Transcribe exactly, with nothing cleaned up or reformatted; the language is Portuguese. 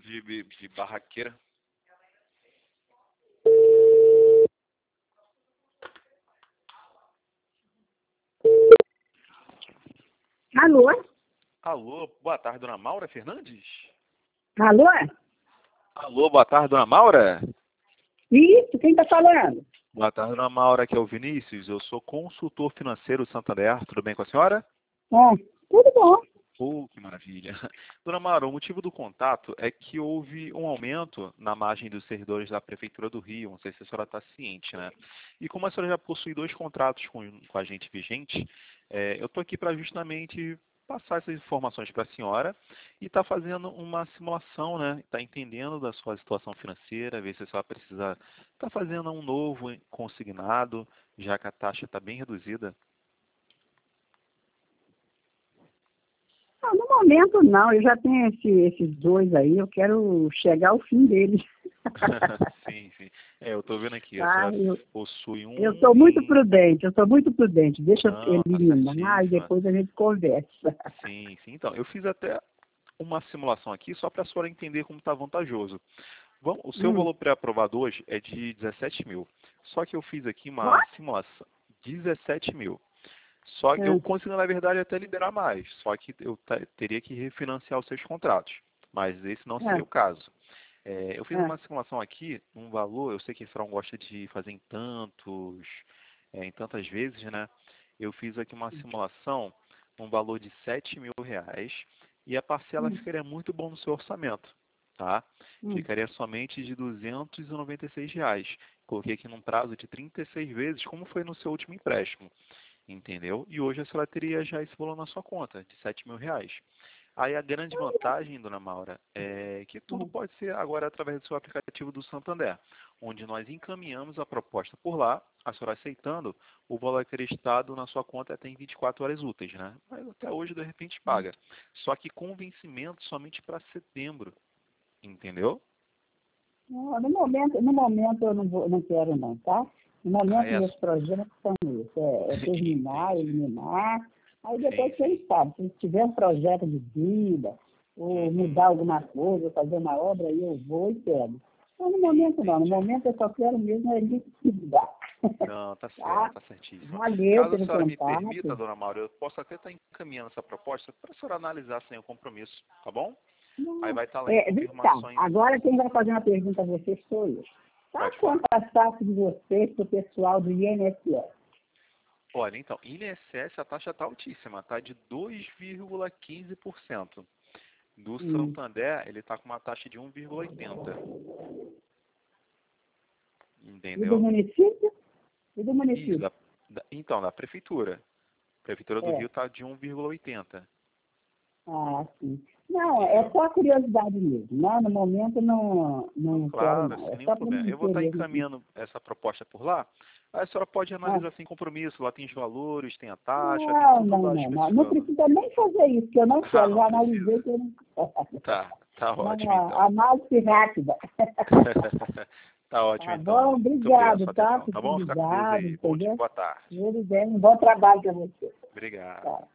de, de, de barraqueira. Alô? Alô, boa tarde, dona Maura Fernandes? Alô? Alô, boa tarde, dona Maura? Isso, quem está falando? Boa tarde, dona Maura, aqui é o Vinícius, eu sou consultor financeiro Santander, tudo bem com a senhora? Ah, tudo bom. Oh, que maravilha. Dona Maura, o motivo do contato é que houve um aumento na margem dos servidores da Prefeitura do Rio, não sei se a senhora está ciente, né? E como a senhora já possui dois contratos com, com a gente vigente, é, eu estou aqui para justamente passar essas informações para a senhora e está fazendo uma simulação, né? Está entendendo da sua situação financeira, ver se a senhora precisa estar fazendo um novo consignado, já que a taxa está bem reduzida. Ah, no momento não, eu já tenho esse- esses dois aí, eu quero chegar ao fim deles. Sim, sim. É, eu estou vendo aqui, a Tá, senhora eu, possui um eu sou muito em... prudente, eu sou muito prudente. Deixa eu Não, tá eliminar e certíssima. depois a gente conversa. Sim, sim. Então, eu fiz até uma simulação aqui só para a senhora entender como está vantajoso. Vamos, o seu Hum. valor pré-aprovado hoje é de dezessete mil. Só que eu fiz aqui uma What? simulação. dezessete mil. Só que eu Ah, consigo, na verdade, até liberar mais. Só que eu te- teria que refinanciar os seus contratos. Mas esse não ah, seria o caso. É, eu fiz ah. uma simulação aqui, um valor, eu sei que a senhora gosta de fazer em tantos, é, em tantas vezes, né? Eu fiz aqui uma simulação, um valor de sete mil reais, e a parcela Hum, ficaria muito bom no seu orçamento, tá? hum. Ficaria somente de duzentos e noventa e seis reais. Coloquei aqui num prazo de trinta e seis vezes, como foi no seu último empréstimo, entendeu? E hoje a senhora teria já esse valor na sua conta, de sete mil reais. Aí a grande vantagem, dona Maura, é que tudo Ah, pode ser agora através do seu aplicativo do Santander, onde nós encaminhamos a proposta por lá, a senhora aceitando, o valor acreditado na sua conta até em vinte e quatro horas úteis, né? Mas até hoje, de repente, paga. Só que com vencimento somente para setembro, entendeu? não, no momento, no momento eu não, vou, não quero não, tá? No Ah, momento é, meus projetos são isso, é, é terminar, entendi. eliminar, aí Sim, depois sim. quem sabe, se tiver um projeto de vida, ou Uhum. mudar alguma coisa, fazer uma obra, aí eu vou e pego. Então no momento não, no Entendi. momento eu só quero mesmo é liquidar. Não, tá certo, Tá? tá certíssimo. Valeu Caso a pelo senhora me permita, contato. dona Maura, eu posso até estar encaminhando essa proposta para a senhora analisar sem o compromisso, tá bom? Aí Não, vai estar lá em é, vem cá, confirmações. agora quem vai fazer uma pergunta a você sou eu. Tá Pode falar. quanto a taxa de vocês para o pessoal do I N S S? Olha, então, I N S S a taxa está altíssima, tá de dois vírgula quinze por cento. Do Hum. Santander, ele está com uma taxa de um vírgula oitenta. E do Entendeu? município? E do Isso, município? da, da- então, da prefeitura. A prefeitura do É. Rio está de um vírgula oitenta. Ah, sim. Não, é Entendeu? só curiosidade mesmo. Não, no momento não, Não, não quero claro, não. É sem nenhum só para problema. me Eu vou ter estar mesmo aqui. encaminhando essa proposta por lá. Aí a senhora pode Ah, analisar sem compromisso. Lá tem os valores, tem a taxa, tem não, tudo não, lá não, não. Não especificando. precisa nem fazer isso, que eu não Ah, quero. não Já analisei precisa. que eu não quero. Tá, tá Não, ótimo a então. análise rápida. Tá ótimo Tá então. bom? Muito obrigado pela Obrigado, sua tá? atenção. Por Tá ter bom? Fica com Deus ligado, aí. Bom dia, entendeu? boa tarde. Tudo bem. Um bom trabalho para você. Obrigado. Tá.